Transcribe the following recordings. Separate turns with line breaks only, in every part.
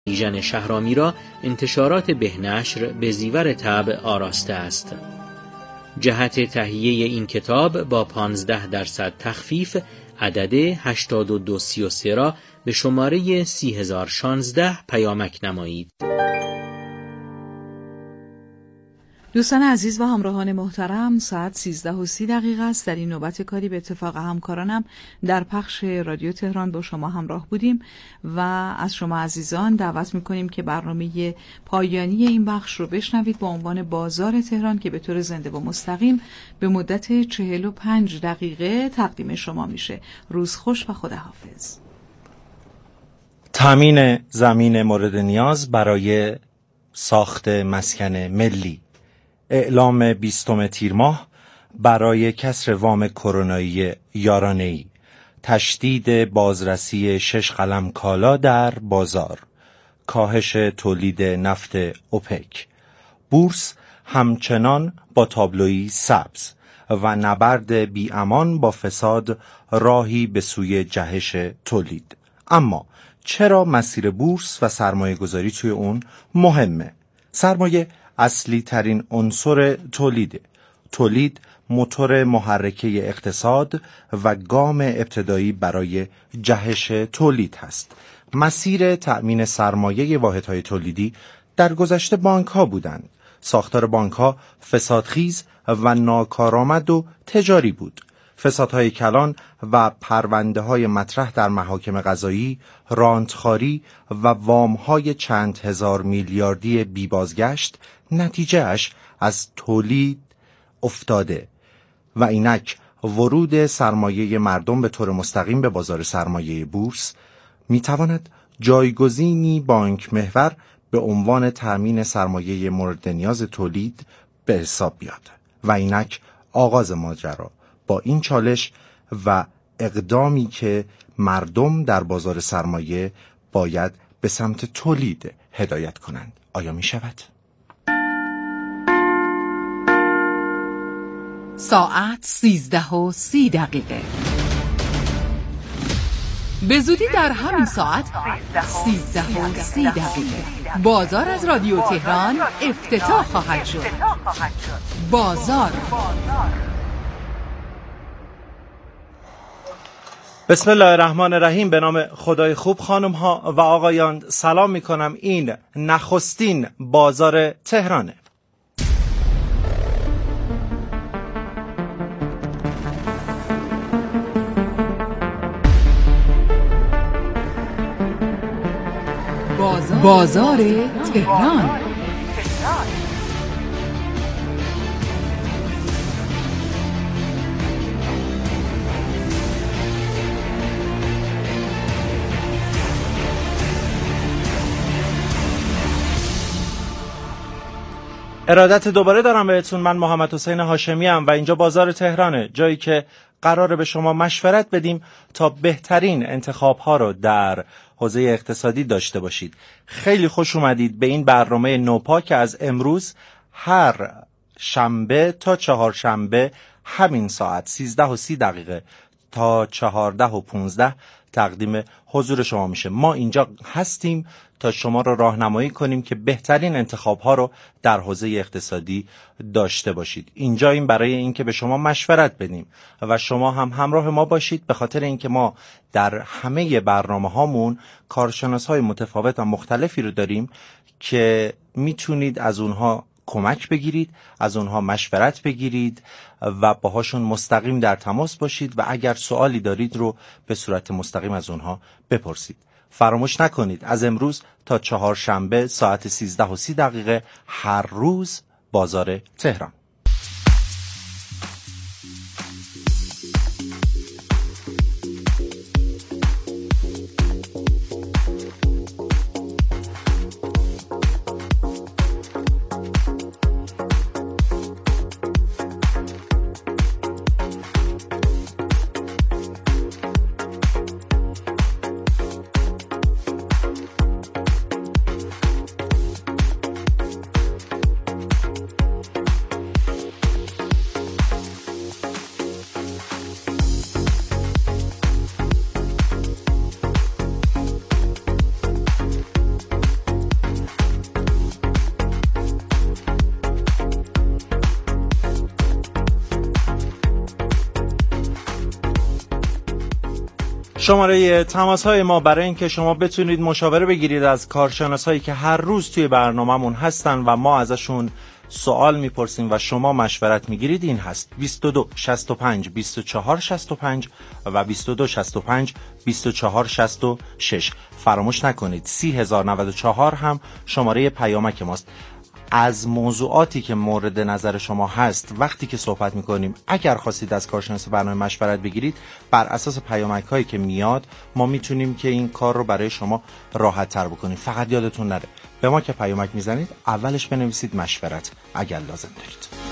بیژن شهرامی را انتشارات بهنشر به زیور طبع آراسته است. جهت تهیه این کتاب با 15% تخفیف عدد 8233 را به شماره 30016 پیامک نمایید.
دوستان عزیز و همراهان محترم، ساعت 13:30 است. در این نوبت کاری به اتفاق همکارانم در پخش رادیو تهران با شما همراه بودیم و از شما عزیزان دعوت میکنیم که برنامه پایانی این بخش رو بشنوید با عنوان بازار تهران که به طور زنده و مستقیم به مدت 45 دقیقه تقدیم شما میشه. روز خوش و خداحافظ.
تامین زمین مورد نیاز برای ساخت مسکن ملی. اعلام 20 تیر ماه برای کسر وام کرونایی یارانه‌ای. تشدید بازرسی 6 قلم کالا در بازار. کاهش تولید نفت اوپک. بورس همچنان با تابلویی سبز و نبرد بی‌امان با فساد راهی به سوی جهش تولید. اما چرا مسیر بورس و سرمایه گذاری توی اون مهمه؟ سرمایه اصلی ترین عنصر تولیده. تولید موتور محرکه اقتصاد و گام ابتدایی برای جهش تولید هست. مسیر تأمین سرمایه واحدهای تولیدی در گذشته بانک ها بودند. ساختار بانک ها فسادخیز و ناکارآمد و تجاری بود. فسادهای کلان و پرونده های مطرح در محاکم قضایی، رانتخواری و وامهای چند هزار میلیاردی بی بازگشت نتیجه اش از تولید افتاده و اینک ورود سرمایه مردم به طور مستقیم به بازار سرمایه بورس میتواند جایگزینی بانک محور به عنوان تأمین سرمایه مورد نیاز تولید به حساب بیاد و اینک آغاز ماجرا با این چالش و اقدامی که مردم در بازار سرمایه باید به سمت تولید هدایت کنند. آیا می شود؟
ساعت 13:30. به زودی در همین ساعت 13:30 بازار از رادیو تهران افتتاح خواهد شد. بازار.
بسم الله الرحمن الرحیم. به نام خدای خوب. خانم ها و آقایان سلام می کنم. این نخستین بازار تهرانه.
بازار تهران.
ارادت دوباره دارم بهتون. من محمد حسین هاشمی ام و اینجا بازار تهرانه، جایی که قراره به شما مشورت بدیم تا بهترین انتخاب ها رو در حوزه اقتصادی داشته باشید. خیلی خوش اومدید به این برنامه نوپا که از امروز هر شنبه تا چهارشنبه همین ساعت 13:30 تا 14:15 تقدیم حضور شما میشه. ما اینجا هستیم تا شما رو راهنمایی کنیم که بهترین انتخاب‌ها رو در حوزه اقتصادی داشته باشید. اینجاییم برای اینکه به شما مشورت بدیم و شما هم همراه ما باشید، به خاطر اینکه ما در همه برنامه‌هامون کارشناس‌های متفاوت و مختلفی رو داریم که میتونید از اونها کمک بگیرید، از اونها مشورت بگیرید و باهاشون مستقیم در تماس باشید و اگر سوالی دارید رو به صورت مستقیم از اونها بپرسید. فراموش نکنید از امروز تا چهارشنبه ساعت 13:30 هر روز بازار تهران. شماره تماس های ما برای اینکه شما بتونید مشاوره بگیرید از کارشناسایی که هر روز توی برنامه‌مون هستن و ما ازشون سوال میپرسیم و شما مشورت میگیرید این هست: 22 65 24 65 و 22 65 24 66. فراموش نکنید 30094 هم شماره پیامک ماست. از موضوعاتی که مورد نظر شما هست وقتی که صحبت میکنیم اگر خواستید از کارشناس برنامه مشورت بگیرید، بر اساس پیامک هایی که میاد ما میتونیم که این کار رو برای شما راحت تر بکنیم. فقط یادتون نره به ما که پیامک میزنید اولش بنویسید مشورت اگر لازم دارید.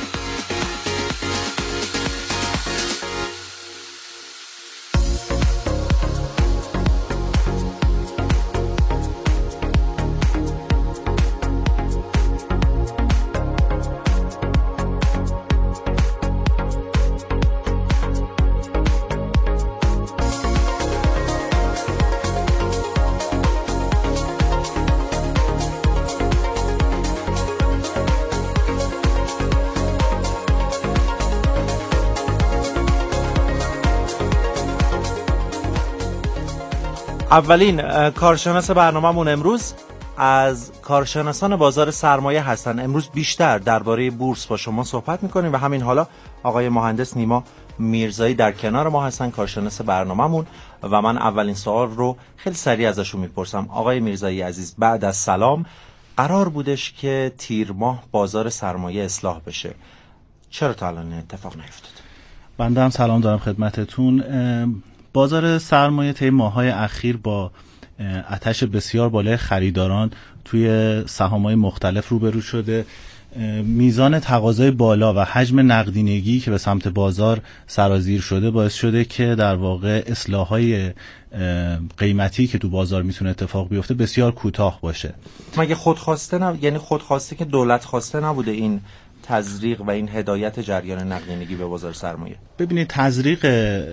اولین کارشناس برنامه‌مون امروز از کارشناسان بازار سرمایه هستن. امروز بیشتر درباره بورس با شما صحبت می‌کنیم و همین حالا آقای مهندس نیما میرزایی در کنار ما هستن، کارشناس برنامه‌مون، و من اولین سوال رو خیلی سریع ازشون میپرسم. آقای میرزایی عزیز، بعد از سلام، قرار بودش که تیر ماه بازار سرمایه اصلاح بشه، چرا تا الان اتفاق نیفتاد؟
بنده هم سلام دارم خدمتتون. بازار سرمایه طی ماه‌های اخیر با آتش بسیار بالای خریداران توی سهام‌های مختلف روبرو شده. میزان تقاضای بالا و حجم نقدینگی که به سمت بازار سرازیر شده باعث شده که در واقع اصلاح‌های قیمتی که تو بازار میتونه اتفاق بیفته بسیار کوتاه باشه.
مگه خودخواسته یعنی خودخواسته که دولت خواسته نبوده این تزریق و این هدایت جریان نقدینگی به بازار سرمایه؟
ببینید، تزریق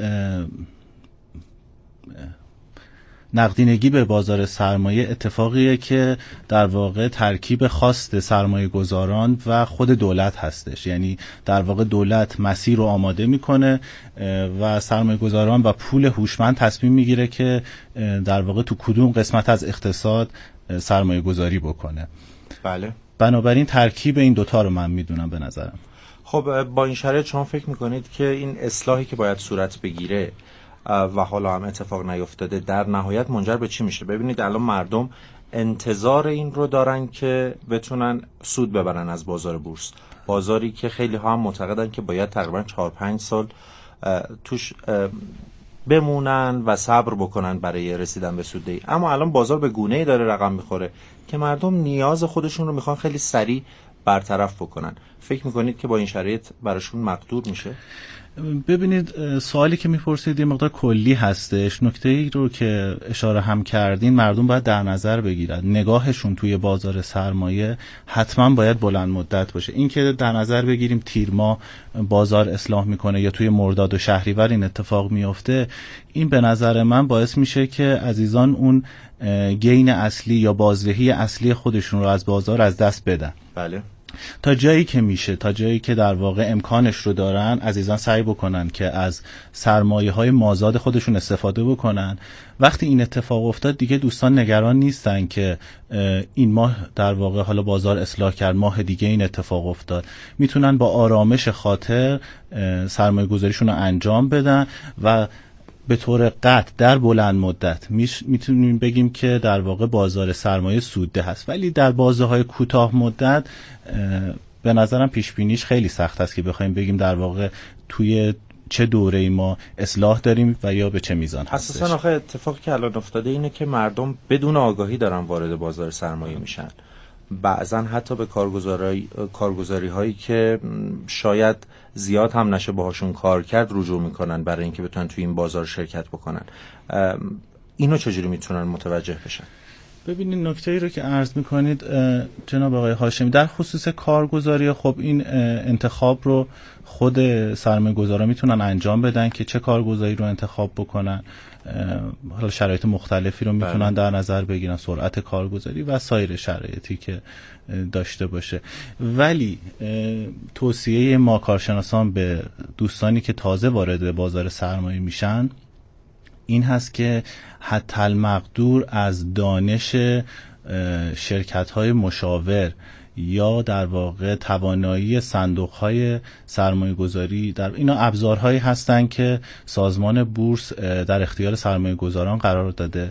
نقدینگی به بازار سرمایه اتفاقیه که در واقع ترکیب خواست سرمایه گذاران و خود دولت هستش. یعنی در واقع دولت مسیر رو آماده میکنه و سرمایه گذاران و پول هوشمند تصمیم میگیره که در واقع تو کدوم قسمت از اقتصاد سرمایه گذاری بکنه.
بله.
بنابراین ترکیب این دوتا رو من میدونم به نظرم.
خب با این شرایط شما فکر میکنید که این اصلاحی که باید صورت بگیره و حالا هم اتفاق نیفتاده در نهایت منجر به چی میشه؟ ببینید الان مردم انتظار این رو دارن که بتونن سود ببرن از بازار بورس، بازاری که خیلی ها هم معتقدن که باید تقریبا 4-5 سال توش بمونن و صبر بکنن برای رسیدن به سوددهی. اما الان بازار به گونه‌ای داره رقم میخوره که مردم نیاز خودشون رو میخوان خیلی سریع برطرف بکنن. فکر میکنید که با این شرایط براشون مقدور میشه؟
ببینید، سوالی که میپرسید یه مقدار کلی هستش. نکته‌ای رو که اشاره هم کردین، مردم باید در نظر بگیرن نگاهشون توی بازار سرمایه حتما باید بلند مدت باشه. این که در نظر بگیریم تیر ماه بازار اصلاح میکنه یا توی مرداد و شهریور این اتفاق میفته، این به نظر من باعث میشه که عزیزان اون گین اصلی یا بازدهی اصلی خودشون رو از بازار از دست بدن.
بله.
تا جایی که میشه، تا جایی که در واقع امکانش رو دارن، عزیزان سعی بکنن که از سرمایه‌های مازاد خودشون استفاده بکنن. وقتی این اتفاق افتاد دیگه دوستان نگران نیستن که این ماه در واقع حالا بازار اصلاح کرد، ماه دیگه این اتفاق افتاد. میتونن با آرامش خاطر سرمایه گذاریشون رو انجام بدن و به طور قطع در بلند مدت میتونیم بگیم که در واقع بازار سرمایه سودده هست. ولی در بازارهای کوتاه مدت به نظرم پیش بینیش خیلی سخت است که بخوایم بگیم در واقع توی چه دوره‌ای ما اصلاح داریم و یا به چه میزان هستش.
اساساً آخه اتفاقی که الان افتاده اینه که مردم بدون آگاهی دارن وارد بازار سرمایه میشن. بعضن حتی به کارگزاری هایی که شاید زیاد هم نشه باهاشون کار کرد رجوع میکنن برای اینکه بتونن توی این بازار شرکت بکنن. اینو چجوری میتونن متوجه بشن؟
ببینید، نکته‌ای رو که عرض میکنید جناب آقای هاشمی در خصوص کارگزاری، خب این انتخاب رو خود سرمایه‌گذارا میتونن انجام بدن که چه کارگزاری رو انتخاب بکنن. حالا شرایط مختلفی رو میتونن در نظر بگیرن، سرعت کارگزاری و سایر شرایطی که داشته باشه. ولی توصیه ما کارشناسان به دوستانی که تازه وارد بازار سرمایه میشن این هست که حتی المقدور از دانش شرکت‌های مشاور یا در واقع توانایی صندوق‌های سرمایه‌گذاری، در اینا ابزارهایی هستند که سازمان بورس در اختیار سرمایه‌گذاران قرار داده.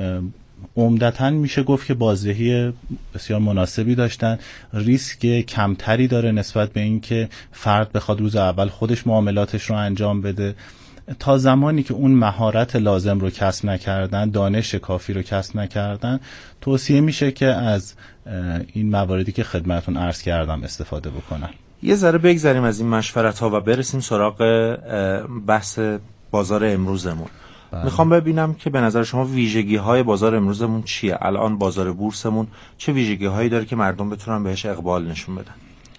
عمدتاً میشه گفت که بازدهی بسیار مناسبی داشتن، ریسک کمتری داره نسبت به این که فرد بخواد روز اول خودش معاملاتش رو انجام بده. تا زمانی که اون مهارت لازم رو کسب نکردن، دانش کافی رو کسب نکردن، توصیه میشه که از این مواردی که خدمتون عرض کردم استفاده بکنن.
یه ذره بگذریم از این مشورت‌ها و برسیم سراغ بحث بازار امروزمون. میخوام ببینم که به نظر شما ویژگی‌های بازار امروزمون چیه؟ الان بازار بورسمون چه ویژگی‌هایی داره که مردم بتونن بهش اقبال نشون بدن؟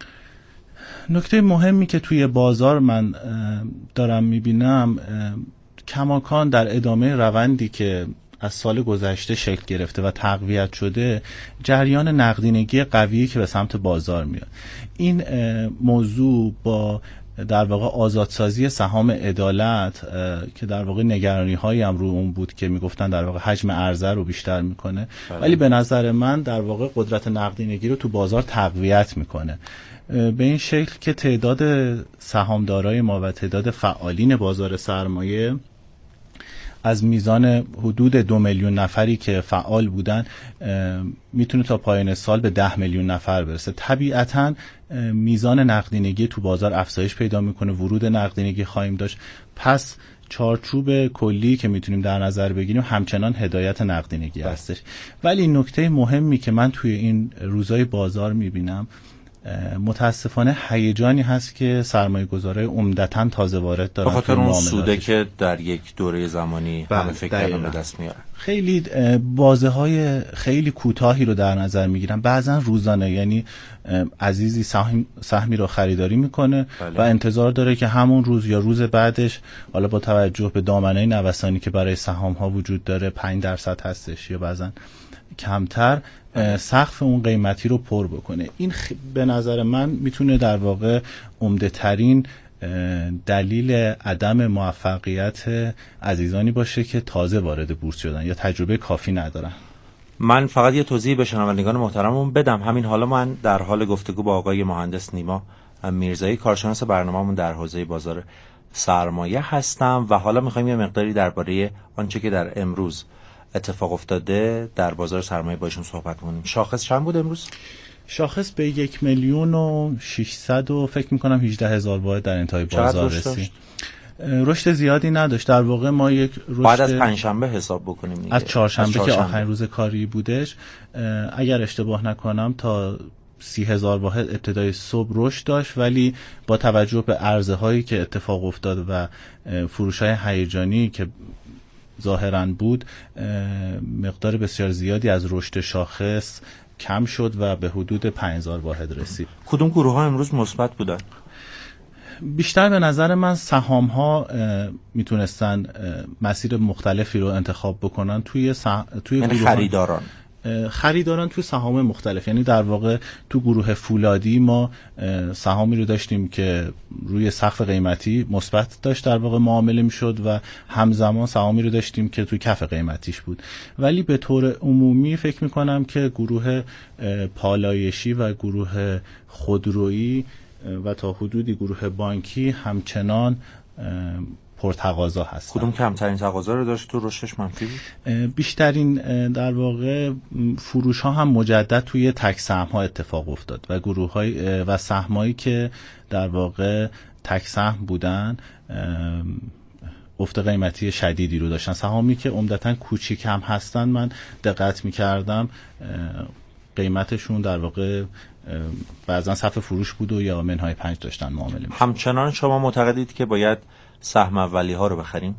نکته مهمی که توی بازار من دارم میبینم، کماکان در ادامه روندی که از سال گذشته شکل گرفته و تقویت شده، جریان نقدینگی قوی که به سمت بازار میاد. این موضوع با در واقع آزادسازی سهام عدالت که در واقع نگرانی هایی هم رو اون بود که میگفتن در واقع حجم عرضه رو بیشتر میکنه، ولی به نظر من در واقع قدرت نقدینگی رو تو بازار تقویت میکنه، به این شکل که تعداد سهامدارای ما و تعداد فعالین بازار سرمایه از میزان حدود 2 میلیون نفری که فعال بودن میتونه تا پایان سال به 10 میلیون نفر برسه. طبیعتاً میزان نقدینگی تو بازار افزایش پیدا میکنه، ورود نقدینگی خواهیم داشت، پس چارچوب کلی که میتونیم در نظر بگیریم همچنان هدایت نقدینگی هستش. ولی نکته مهمی که من توی این روزهای بازار میبینم، متاسفانه هیجانی هست که سرمایه‌گذارای عمدتاً تازه وارد دارن،
بخاطر اون سوده که در یک دوره زمانی همه فکر کردن به دست میارن.
خیلی بازه‌های خیلی کوتاهی رو در نظر میگیرن، بعضا روزانه، یعنی عزیزی سهمی رو خریداری میکنه و انتظار داره که همون روز یا روز بعدش، حالا با توجه به دامنه نوسانی که برای سهام ها وجود داره 5% هستش یا بعضا کمتر، سقف اون قیمتی رو پر بکنه. این به نظر من میتونه در واقع عمده ترین دلیل عدم موفقیت عزیزانی باشه که تازه وارد بورس شدن یا تجربه کافی ندارن.
من فقط یه توضیح به شنوندگان محترممون بدم. همین حالا من در حال گفتگو با آقای مهندس نیما میرزایی، کارشناس برنامه‌مون در حوزه بازار سرمایه هستم و حالا می‌خوایم یه مقداری درباره آنچه که در امروز اتفاق افتاده در بازار سرمایه با ایشون صحبت کنیم. شاخص چند بود امروز؟
شاخص به 1,600,000 و فکر می‌کنم 18,000 واحد در انتهای بازار رسید. رشد زیادی نداشت. در واقع ما یک رشد
بعد از پنجشنبه حساب بکنیم دیگه.
از چهارشنبه که آخرین روز کاری بودش، اگر اشتباه نکنم تا 30,000 واحد ابتدای صبح رشد داشت، ولی با توجه به عرضه هایی که اتفاق افتاد و فروش های هیجانی که ظاهراً بود، مقدار بسیار زیادی از رشد شاخص کم شد و به حدود 5,000 واحد رسید.
کدوم گروه ها امروز مثبت بودن؟
بیشتر به نظر من سهام ها میتونستن مسیر مختلفی رو انتخاب بکنن توی
یعنی خریداران
توی سهام مختلف. یعنی در واقع تو گروه فولادی ما سهامی رو داشتیم که روی سقف قیمتی مثبت داشت در واقع معامله میشد و همزمان سهامی رو داشتیم که توی کف قیمتیش بود. ولی به طور عمومی فکر میکنم که گروه پالایشی و گروه خودرویی و تا حدودی گروه بانکی همچنان پرتقاضا هستن.
کدوم کمترین تقاضا رو داشت تو رشدش منفی بود؟
بیشترین در واقع فروش ها هم مجدد توی تک سهم ها اتفاق افتاد و گروه های و سهم هایی که در واقع تک سهم بودن افت قیمتی شدیدی رو داشتن. سهامی که عمدتاً کوچیک هم هستن، من دقت می‌کردم قیمتشون در واقع بعضا صف فروش بود و یا منهای 5 داشتن معامله می‌کردن.
همچنان شما معتقدید که باید سهم اولیه ها رو بخریم؟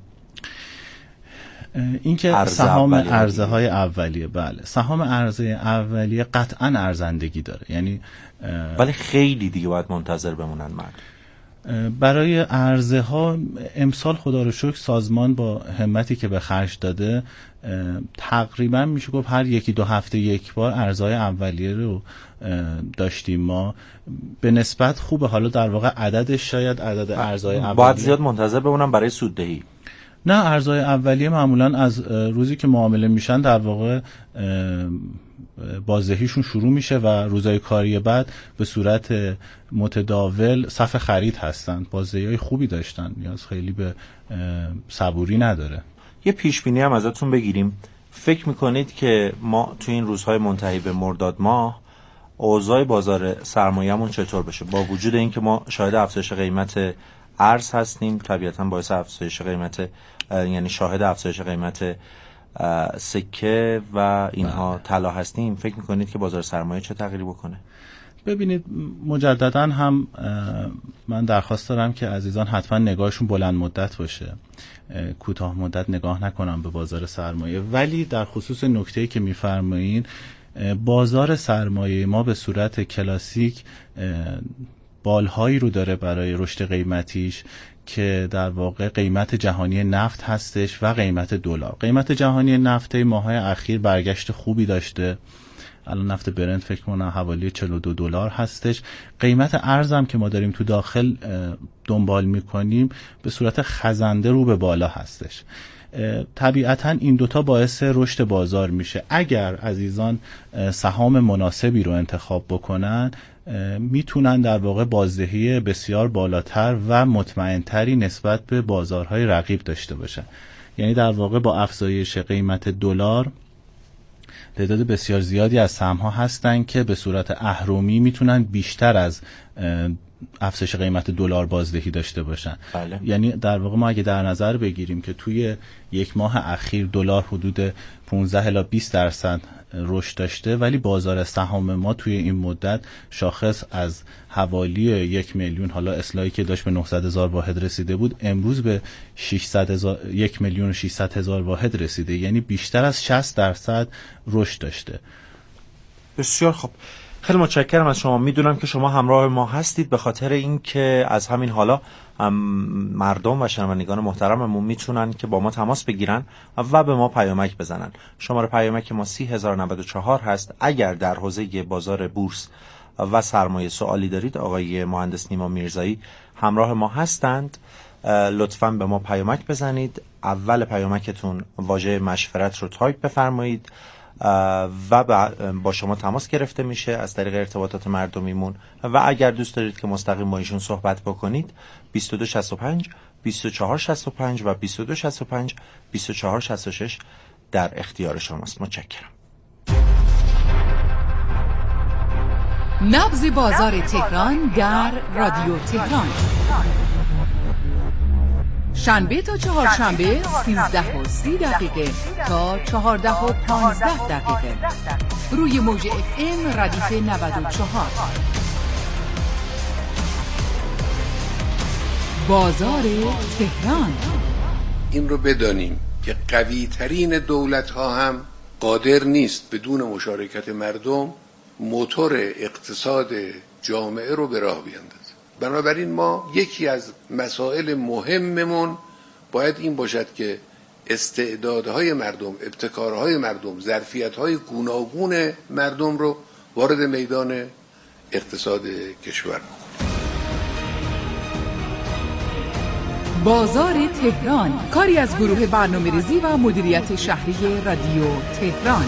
اینکه سهام ارزه های اولیه، بله، سهام ارزه اولیه قطعاً ارزندگی داره، یعنی
ولی خیلی دیگه باید منتظر بمونن مردم.
برای ارزه ها امسال خدا رو شکر سازمان با همتی که به خرج داده تقریبا میشه گفت هر یکی دو هفته یک بار ارزه های اولیه رو داشتیم. ما به نسبت خوبه. حالا در واقع عددش شاید عدد ارزه های اولیه
باید زیاد منتظر بمونم برای سوددهی.
نه، ارزهای اولیه معمولا از روزی که معامله میشن در واقع بازدهیشون شروع میشه و روزهای کاری بعد به صورت متداول صف خرید هستن. بازدهی‌های خوبی داشتن، نیاز خیلی به صبوری نداره.
یه پیش بینی هم ازتون بگیریم. فکر میکنید که ما تو این روزهای منتهی به مرداد ماه اوضاع بازار سرمایه‌مون چطور بشه؟ با وجود اینکه ما شاهد افزایش قیمت ارز هستیم، طبیعتاً باعث افزایش قیمت، یعنی شاهد افزایش قیمت سکه و اینها طلا هستیم، فکر میکنید که بازار سرمایه چه تغییری بکنه؟
ببینید، مجددا هم من درخواست دارم که عزیزان حتما نگاهشون بلند مدت باشه، کوتاه مدت نگاه نکنم به بازار سرمایه. ولی در خصوص نکته‌ای که میفرمایید، بازار سرمایه ما به صورت کلاسیک بالهایی رو داره برای رشد قیمتیش که در واقع قیمت جهانی نفت هستش و قیمت دلار. قیمت جهانی نفت ماهای اخیر برگشت خوبی داشته، الان نفت برنت فکر کنم حوالی $42 هستش. قیمت ارزم که ما داریم تو داخل دنبال میکنیم به صورت خزنده رو به بالا هستش. طبیعتا این دوتا باعث رشد بازار میشه. اگر عزیزان سهام مناسبی رو انتخاب بکنن، میتونن در واقع بازدهی بسیار بالاتر و مطمئنتری نسبت به بازارهای رقیب داشته باشن. یعنی در واقع با افزایش قیمت دلار تعداد بسیار زیادی از سهم‌ها هستن که به صورت اهرمی میتونن بیشتر از افزایش قیمت دلار بازدهی داشته باشن.
بله.
یعنی در واقع ما اگه در نظر بگیریم که توی یک ماه اخیر دلار حدود 15 الی 20% رشد داشته، ولی بازار سهام ما توی این مدت شاخص از حوالی 1 میلیون، حالا اصلاحی که داشت به 900,000 واحد رسیده بود، امروز به 1,600,000 واحد رسیده. یعنی بیشتر از 60% رشد داشته.
بسیار خوب، خیلی متشکرم از شما. میدونم که شما همراه ما هستید به خاطر اینکه از همین حالا مردم و شنوندگان محترممون میتونن که با ما تماس بگیرن و به ما پیامک بزنن. شماره پیامک ما 30,094 هست. اگر در حوزه بازار بورس و سرمایه سوالی دارید، آقای مهندس نیما میرزایی همراه ما هستند. لطفاً به ما پیامک بزنید. اول پیامکتون واژه مشورت رو تایپ بفرمایید و با شما تماس گرفته میشه از طریق ارتباطات مردمیمون. و اگر دوست دارید که مستقیم با ایشون صحبت بکنید، 2265 2465 و 2265 2466 در اختیار شماست. متشکرم.
نبض بازار تهران در رادیو تهران، شنبه تا چهارشنبه 13:30 تا 14:15 روی موج FM ردیف 94. بازار تهران.
این رو بدانیم که قوی ترین دولت ها هم قادر نیست بدون مشارکت مردم موتور اقتصاد جامعه رو به راه بیاندازه. بنابراین ما یکی از مسائل مهممون باید این باشد که استعدادهای مردم، ابتکارهای مردم، ظرفیت‌های گوناگون مردم رو وارد میدان اقتصاد کشور کنیم.
بازار تهران، کاری از گروه برنامه‌ریزی و مدیریت شهری رادیو تهران.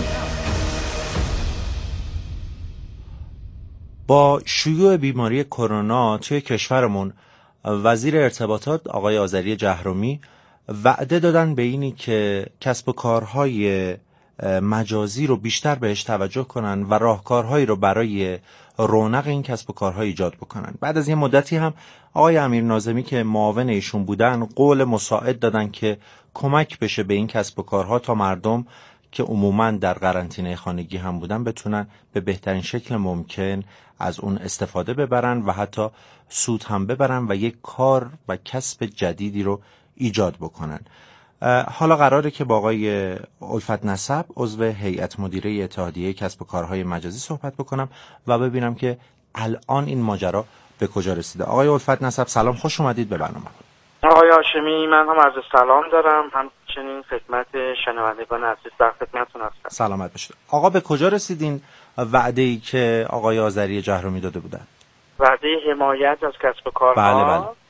با شیوع بیماری کرونا توی کشورمون، وزیر ارتباطات آقای آذری جهرومی وعده دادن به اینی که کسب و کارهای مجازی رو بیشتر بهش توجه کنن و راهکارهایی رو برای رونق این کسب و کارها ایجاد بکنن. بعد از یه مدتی هم آقای امیر ناظمی که معاون ایشون بودن قول مساعد دادن که کمک بشه به این کسب و کارها تا مردم که عموماً در قرنطینه خانگی هم بودن بتونن به بهترین شکل ممکن از اون استفاده ببرن و حتی سود هم ببرن و یک کار و کسب جدیدی رو ایجاد بکنن. حالا قراره که با آقای الفت نسب عضو هیئت مدیره اتحادیه کسب و کارهای مجازی صحبت بکنم و ببینم که الان این ماجرا به کجا رسیده. آقای الفت نسب سلام، خوش اومدید به برنامه.
آقای هاشمی، من هم عرض سلام دارم، همچنین خدمت شنوندگان عزیز در خدمتتون هستم.
سلامت باشید. آقا به کجا رسیدین وعده‌ای که آقای آذری جهرومی داده بودن؟
وعده حمایت از کسب و کارها.
بله.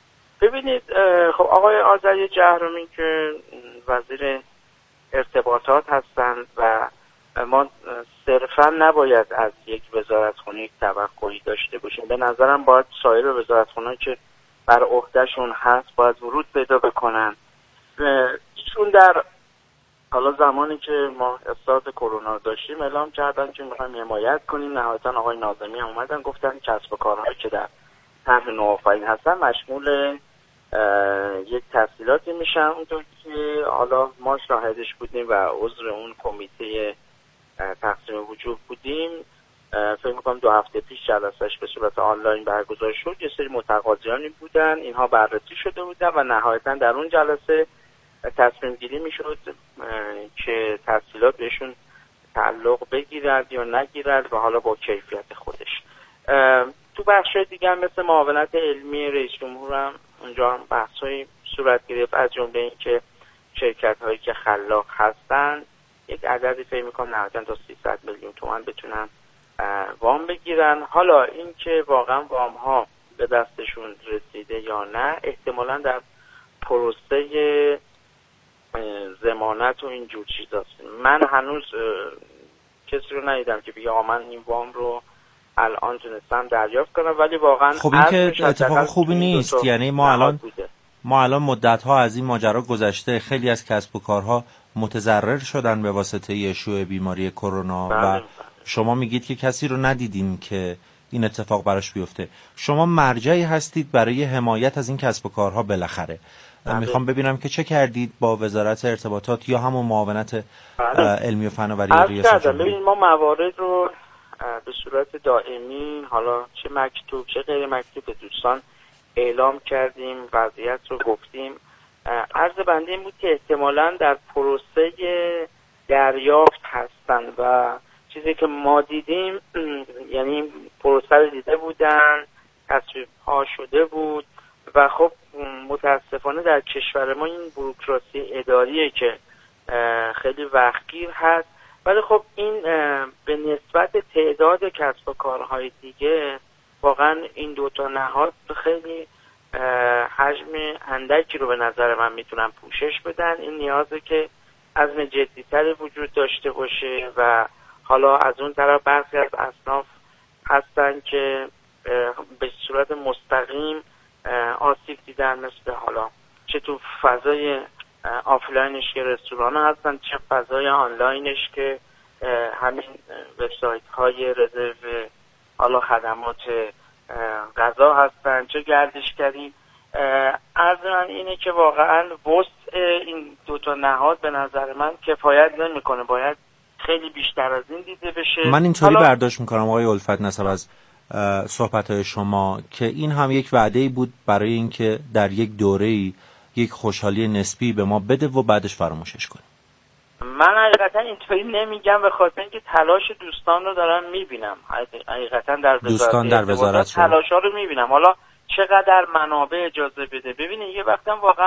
ببینید خب آقای آذری جهرمی که وزیر ارتباطات هستند و ما صرفا نباید از یک وزارتخونه یک توقعی داشته باشیم. به نظرم باید سایر وزارتخونه که بر عهدهشون هست باید ورود پیدا بکنن. ایشون در حالا زمانی که ما استارت کرونا داشتیم اعلام کردن که میخوایم حمایت کنیم. نهایتا آقای ناظمی هم اومدن گفتن کسب و کارهایی که در طرح نوآفرین هستن مشمول یک تسهیلاتی میشن. اونطور که حالا ما شاهدش بودیم و عضو اون کمیته تقسیم وجوه بودیم، فکر میکنم 2 هفته پیش جلسهش به صورت آنلاین برگزار شد. یه سری متقاضیانی بودن، اینها بررسی شده بودن و نهایتا در اون جلسه تصمیم گیری میشد که تسهیلات بهشون تعلق بگیرد یا نگیرد و حالا با کیفیت خودش. تو بخش دیگه هم مثل معاونت علمی رئیس جمهور هم اونجا هم بحث‌های صورت گرفت، از جمله این که شرکت‌هایی که خلاق هستن یک عددی فکر می‌کنم نهایتاً تا 300 میلیون تومان بتونن وام بگیرن. حالا این که واقعا وام‌ها به دستشون رسیده یا نه احتمالاً در پروسه ضمانت و اینجور چیزاست. من هنوز کسی رو ندیدم که بگه من این وام رو الان تونستم دریافت کنم، ولی واقعا
خب این که اتفاق خوبی نیست. یعنی ما الان مدت‌ها از این ماجرا گذشته، خیلی از کسب و کارها متضرر شدن به واسطه شیوع بیماری کرونا و شما میگید که کسی رو ندیدیم که این اتفاق براش بیفته. شما مرجعی هستید برای حمایت از این کسب و کارها بالاخره. میخوام ببینم که چه کردید با وزارت ارتباطات یا همون معاونت علمی و فناوری ریاست جمهوری؟
ببین ما موارد رو به صورت دائمی، حالا چه مکتوب چه غیر مکتوب، به دوستان اعلام کردیم، وضعیت رو گفتیم. عرض بنده این بود که احتمالاً در پروسه دریافت هستن و چیزی که ما دیدیم یعنی پروسه رو دیده بودن، تصویب ها شده بود و خب متاسفانه در کشور ما این بوروکراسی اداریه که خیلی وقتگیر هست. ولی خب این به نسبت تعداد کسب و کارهای دیگه واقعا این 2 تا نهاد خیلی حجم اندکی رو به نظر من میتونن پوشش بدن. این نیازه که عزم جدی‌تری وجود داشته باشه و حالا از اون طرف برخی از اصناف هستن که به صورت مستقیم آسیب دیدن، مثل حالا چه تو فضای آفلاینش که رستوران هستن، چه فضای آنلاینش که همین وبسایت های رزرو حالا خدمات غذا هستن، چه گردشگری. عرض من اینه که واقعا وسع این 2 تا نهاد به نظر من کفایت نمیکنه، باید خیلی بیشتر از این دیده بشه.
من اینطوری برداشت میکنم آقای الفت نسب از صحبت‌های شما که این هم یک وعده‌ای بود برای اینکه در یک دوره‌ای یک خوشحالی نسبی به ما بده و بعدش فراموشش کنیم.
من حقیقتا اینطوری نمیگم، به خاطر اینکه تلاش دوستان رو دارم میبینم. حقیقتا در وزارت تلاش‌ها رو میبینم. حالا چقدر منابع اجازه بده. ببینید یه وقتا واقعا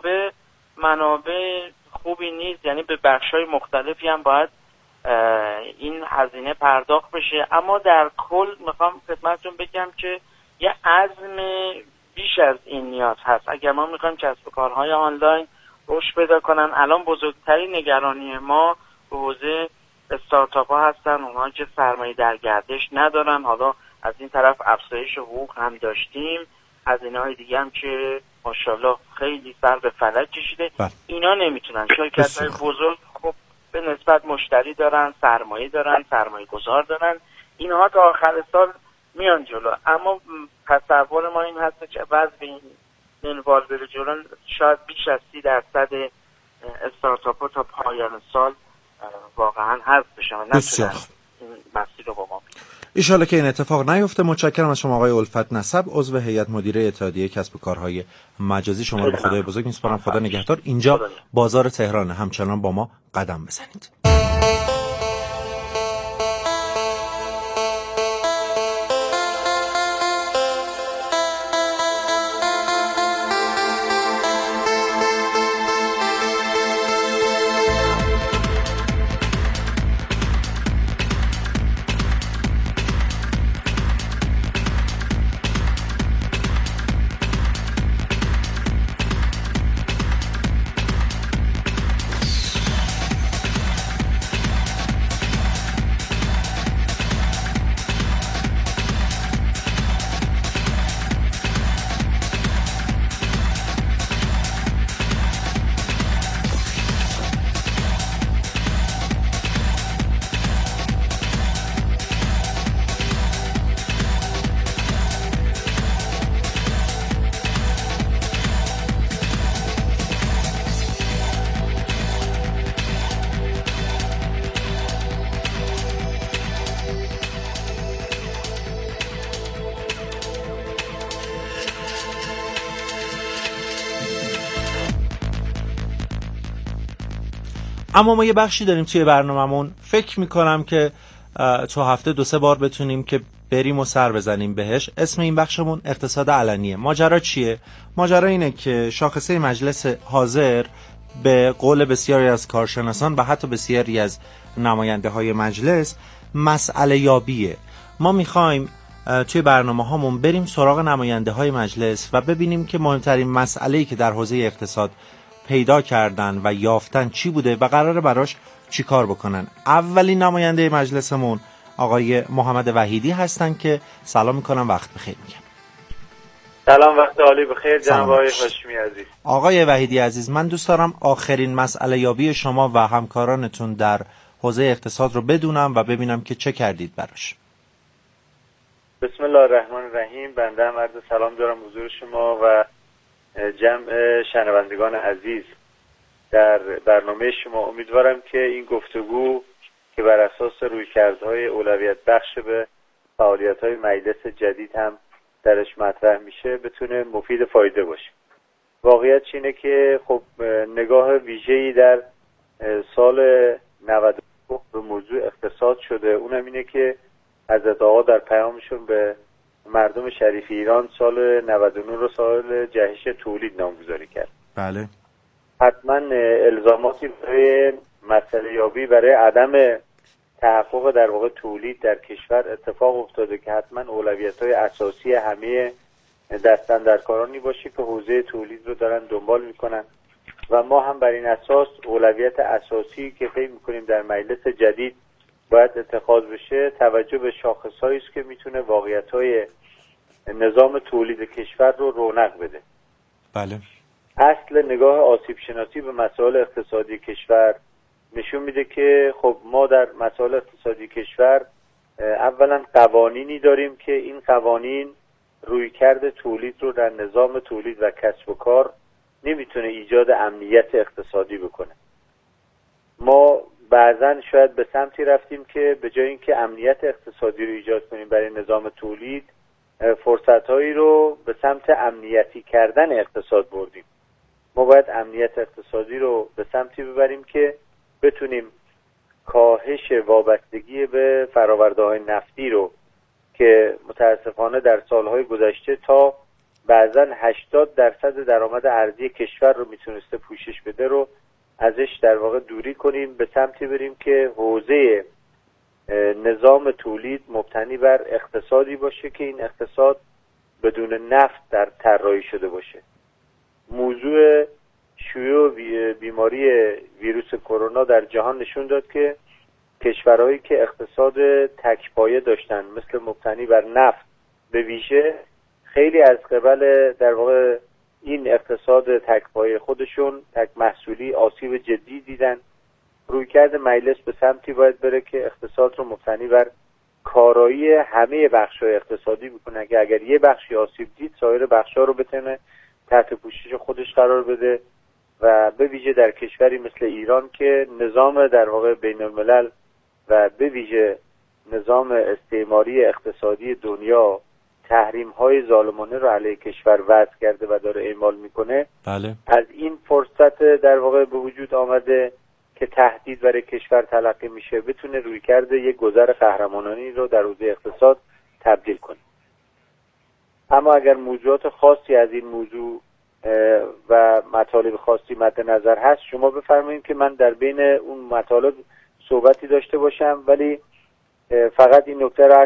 منابع خوبی نیست، یعنی به بخش‌های مختلفی هم باید این هزینه پرداخت بشه. اما در کل میخوام خدمتتون بگم که یه عزم بیش از این نیاز هست. اگر ما میخوایم کسب و کارهای آنلاین رشد پیدا کنن، الان بزرگترین نگرانی ما به حوزه استارتاپ ها هستن، اونها که سرمایه در گردش ندارن. حالا از این طرف افزایش حقوق هم داشتیم، از اینهای دیگه هم که ماشاءالله خیلی سر به فلک کشیده. اینا نمیتونن. شرکت‌های بزرگ خب به نسبت مشتری دارن، سرمایه دارن، سرمایه گذار دارن، اینها تا آخر سال میان جلو. اما تصور ما این هست که وضع این منوال بره جلو، شاید بیش از 30% استارتاپ ها تا پایان سال واقعا حذف بشن، نتونن این مسیر رو با ما بگیرن.
ایشالا که این اتفاق نیفته. متشکرم از شما آقای الفت نسب، عضو هیئت مدیره اتحادیه کسب و کارهای مجازی. شما رو به خدای بزرگ میسپارم. خدا نگهدار. اینجا بازار تهران، همچنان با ما قدم بزنید. اما ما یه بخشی داریم توی برنامه‌مون، فکر میکنم که تو هفته 2-3 بار بتونیم که بریم و سر بزنیم بهش. اسم این بخشمون اقتصاد علنیه. ماجرا چیه؟ ماجرا اینه که شاخصه مجلس حاضر به قول بسیاری از کارشناسان و حتی بسیاری از نماینده های مجلس مسئله یابیه. ما میخوایم توی برنامه هامون بریم سراغ نماینده های مجلس و ببینیم که مهمترین مسئله‌ای که در حوزه اقتصاد پیدا کردن و یافتن چی بوده و قراره براش چی کار بکنن. اولین نماینده مجلسمون آقای محمد وحیدی هستن که سلام میکنم، وقت بخیر میگم.
سلام، وقت عالی بخیر جناب آقای هاشمی عزیز.
آقای وحیدی عزیز، من دوست دارم آخرین مسئله یابی شما و همکارانتون در حوزه اقتصاد رو بدونم و ببینم که چه کردید براش.
بسم الله الرحمن الرحیم. بنده هم عرض سلام دارم حضور شما و جمع شنوندگان عزیز در برنامه شما. امیدوارم که این گفتگو که بر اساس رویکردهای اولویت بخش به فعالیت‌های مجلس جدید هم درش مطرح میشه بتونه مفید فایده باشه. واقعیت اینه که خب نگاه ویژه‌ای در سال 99 به موضوع اقتصاد شده. اونم اینه که حضرت آقا در پیامشون به مردم شریف ایران سال 99 رو سال جهش تولید نامگذاری کرد.
بله.
حتما الزاماتی برای مسئله یابی برای عدم تحقق در واقع تولید در کشور اتفاق افتاده که حتما اولویت‌های اساسی همه دستاندرکارانی باشه که حوزه تولید رو دارن دنبال میکنن و ما هم بر این اساس اولویت اساسی که فکر میکنیم در مجلس جدید باید اتخاذ بشه توجه به شاخص‌هایی است که میتونه واقعیت‌های نظام تولید کشور رو رونق بده.
بله.
اصل نگاه آسیب شناسی به مسائل اقتصادی کشور نشون میده که خب ما در مسائل اقتصادی کشور اولا قوانینی داریم که این قوانین رویکرد تولید رو در نظام تولید و کسب و کار نمیتونه ایجاد امنیت اقتصادی بکنه. ما بعضن شاید به سمتی رفتیم که به جای اینکه امنیت اقتصادی رو ایجاد کنیم برای نظام تولید، فرصت‌هایی رو به سمت امنیتی کردن اقتصاد بردیم. ما باید امنیت اقتصادی رو به سمتی ببریم که بتونیم کاهش وابستگی به فرآورده‌های نفتی رو که متاسفانه در سالهای گذشته تا بعضاً 80% درآمد ارزی کشور رو میتونسته پوشش بده رو ازش در واقع دوری کنیم، به سمتی بریم که حوزه نظام تولید مبتنی بر اقتصادی باشه که این اقتصاد بدون نفت در طراحی شده باشه. موضوع شیوع بیماری ویروس کرونا در جهان نشون داد که کشورهایی که اقتصاد تکپایه داشتن مثل مبتنی بر نفت به ویژه خیلی از قبل در واقع این اقتصاد تکپایه خودشون تک محصولی آسیب جدی دیدن. رویکرد مجلس به سمتی باید بره که اقتصاد رو مبتنی بر کارایی همه بخش‌های اقتصادی بکنه که اگر یه بخشی آسیب دید سایر بخش‌ها رو بتونه تحت پوشش خودش قرار بده و به ویژه در کشوری مثل ایران که نظام در واقع بین الملل و به ویژه نظام استعماری اقتصادی دنیا تحریم‌های ظالمانه رو علیه کشور وضع کرده و داره اعمال میکنه.
بله.
از این فرصت در واقع به وجود آمده که تهدید برای کشور تلقی میشه بتونه رویکرد یک گذر قهرمانانه رو در حوزه اقتصاد تبدیل کنه. اما اگر موضوعات خاصی از این موضوع و مطالب خاصی مد نظر هست شما بفرمایید که من در بین اون مطالب صحبتی داشته باشم، ولی فقط این نکته را